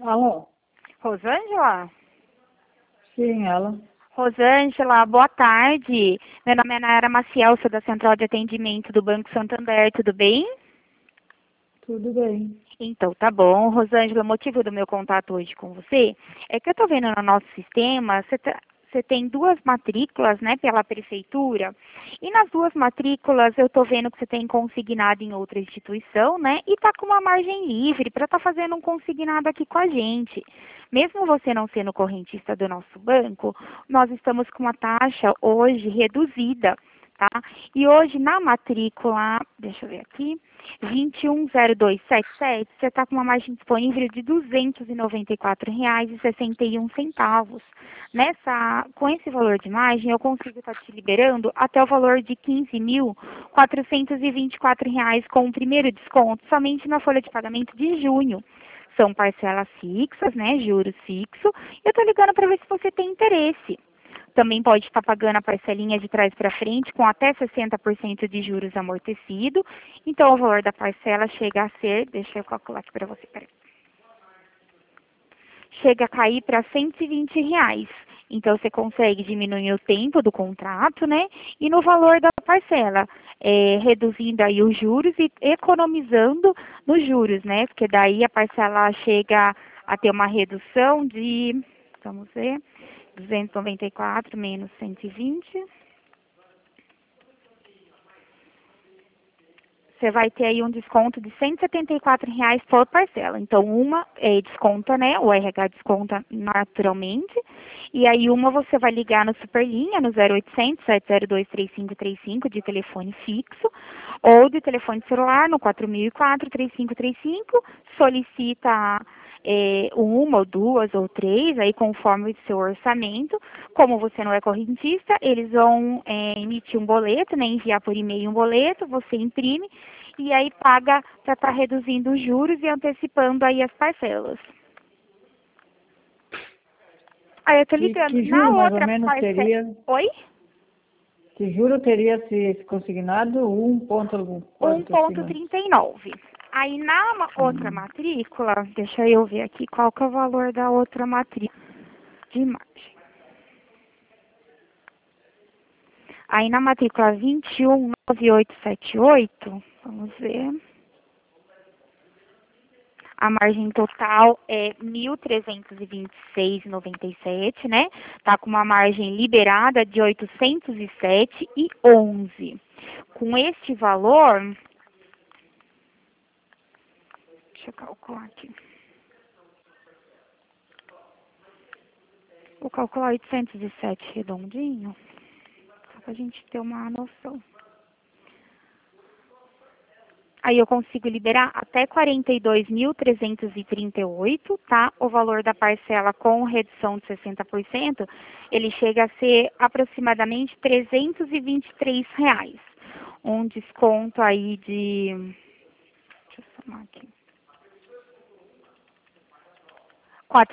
Alô? Rosângela? Sim, ela. Rosângela, boa tarde. Meu nome é Nayara Maciel, sou da Central de Atendimento do Banco Santander, tudo bem? Tudo bem. Então, tá bom. Rosângela, o motivo do meu contato hoje com você é que eu estou vendo no nosso sistema, você tem duas matrículas, né, pela prefeitura, e nas duas matrículas eu estou vendo que você tem consignado em outra instituição, né, e está com uma margem livre para estar fazendo um consignado aqui com a gente. Mesmo você não sendo correntista do nosso banco, nós estamos com uma taxa hoje reduzida, tá? E hoje na matrícula, deixa eu ver aqui, 210277, você está com uma margem disponível de R$ 294,61. Com esse valor de margem, eu consigo estar te liberando até o valor de R$ 15.424 com o primeiro desconto, somente na folha de pagamento de junho. São parcelas fixas, né, juros fixos. Eu estou ligando para ver se você tem interesse. Também pode estar pagando a parcelinha de trás para frente com até 60% de juros amortecido. Então, o valor da parcela chega a ser, deixa eu calcular aqui para você, peraí. Chega a cair para R$ 120. Então, você consegue diminuir o tempo do contrato, né? E no valor da parcela, reduzindo aí os juros e economizando nos juros, né? Porque daí a parcela chega a ter uma redução de, vamos ver, 294 menos 120. Você vai ter aí um desconto de R$ 174 por parcela. Então, uma desconta, né? O RH desconta naturalmente. E aí, uma você vai ligar no Superlinha, no 0800 702 3535 de telefone fixo, ou de telefone celular no 4004 3535, solicita uma ou duas ou três, aí conforme o seu orçamento. Como você não é correntista, eles vão emitir um boleto, né, enviar por e-mail um boleto, você imprime e aí paga para estar reduzindo os juros e antecipando aí as parcelas. Aí eu tô ligando. Que Na juro mais ou outra menos parcela... teria? Oi? Que juro teria se consignado? Um ponto algum quanto acima? 1,39. Aí na outra matrícula, deixa eu ver aqui qual que é o valor da outra matrícula de margem. Aí na matrícula 219878, vamos ver. A margem total é 1.326,97, né? Tá com uma margem liberada de 807,11. Com este valor, deixa eu calcular aqui. Vou calcular 807 redondinho, só pra gente ter uma noção. Aí eu consigo liberar até 42.338, tá? O valor da parcela com redução de 60%, ele chega a ser aproximadamente R$ 323. Um desconto aí de... Deixa eu somar aqui. R$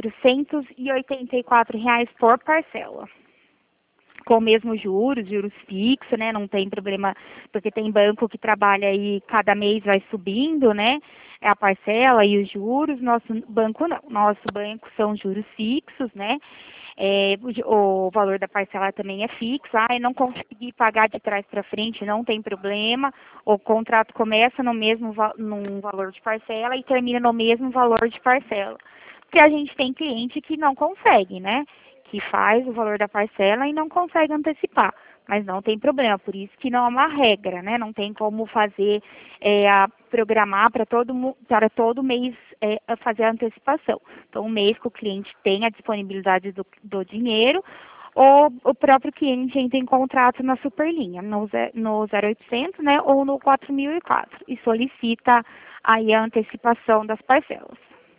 484 por parcela. Com mesmo juros fixos, né? Não tem problema, porque tem banco que trabalha aí, cada mês vai subindo, né? A parcela e os juros. Nosso banco não. Nosso banco são juros fixos, né? O valor da parcela também é fixo. E não consegui pagar de trás para frente, não tem problema. O contrato começa num valor de parcela e termina no mesmo valor de parcela. Porque a gente tem cliente que não consegue, né? Que faz o valor da parcela e não consegue antecipar, mas não tem problema, por isso que não é uma regra, né? Não tem como fazer, programar para todo mês fazer a antecipação. Então, um mês que o cliente tem a disponibilidade do dinheiro, ou o próprio cliente entra em contrato na Superlinha, no 0800, né, ou no 4004, e solicita aí a antecipação das parcelas.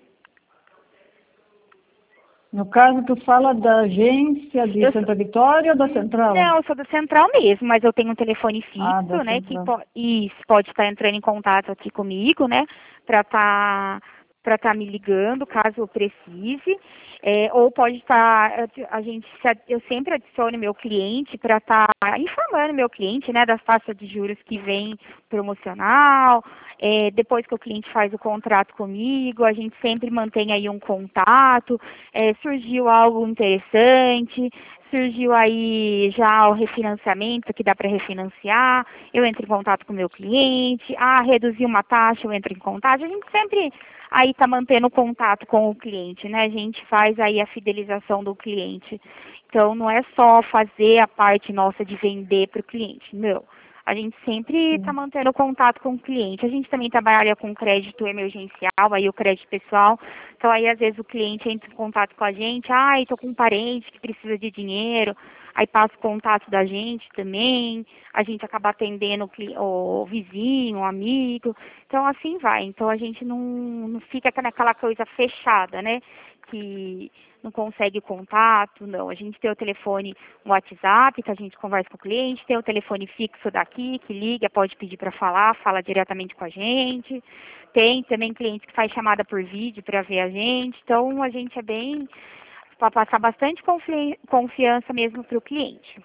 No caso, tu fala da agência de Santa Vitória ou da Central? Não, eu sou da Central mesmo, mas eu tenho um telefone fixo, Da né, Central. que pode estar entrando em contato aqui comigo, né, para estar me ligando, caso eu precise, ou pode estar, eu sempre adiciono meu cliente para estar informando meu cliente, né, das taxas de juros que vem promocional, depois que o cliente faz o contrato comigo, a gente sempre mantém aí um contato, surgiu algo interessante, surgiu aí já o refinanciamento, que dá para refinanciar, eu entro em contato com o meu cliente, reduzir uma taxa, eu entro em contato, a gente sempre aí está mantendo contato com o cliente, né? A gente faz aí a fidelização do cliente. Então, não é só fazer a parte nossa de vender para o cliente, não. A gente sempre está mantendo contato com o cliente. A gente também trabalha com crédito emergencial, aí o crédito pessoal. Então, aí, às vezes, o cliente entra em contato com a gente. Estou com um parente que precisa de dinheiro. Aí passa o contato da gente também. A gente acaba atendendo o vizinho, o amigo. Então, assim vai. Então, a gente não fica naquela coisa fechada, né? Que não consegue contato, não. A gente tem o telefone, o WhatsApp, que a gente conversa com o cliente, tem o telefone fixo daqui, que liga, pode pedir para falar, fala diretamente com a gente. Tem também cliente que faz chamada por vídeo para ver a gente. Então, a gente é bem, para passar bastante confiança mesmo para o cliente.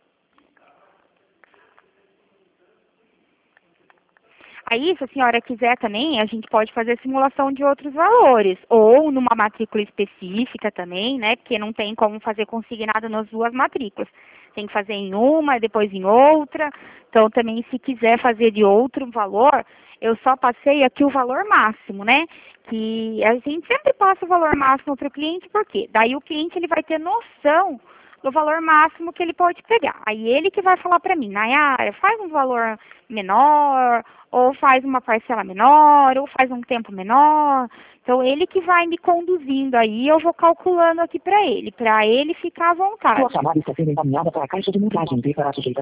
Aí, se a senhora quiser também, a gente pode fazer simulação de outros valores, ou numa matrícula específica também, né? Porque não tem como fazer consignado nas duas matrículas. Tem que fazer em uma, depois em outra. Então, também, se quiser fazer de outro valor, eu só passei aqui o valor máximo, né? Que a gente sempre passa o valor máximo para o cliente, por quê? Daí o cliente ele vai ter noção do valor máximo que ele pode pegar. Aí ele que vai falar para mim, Nayara, faz um valor menor, ou faz uma parcela menor, ou faz um tempo menor. Então, ele que vai me conduzindo aí, eu vou calculando aqui para ele ficar à vontade. Sua chamada está sendo encaminhada para a caixa de mensagem para sujeita.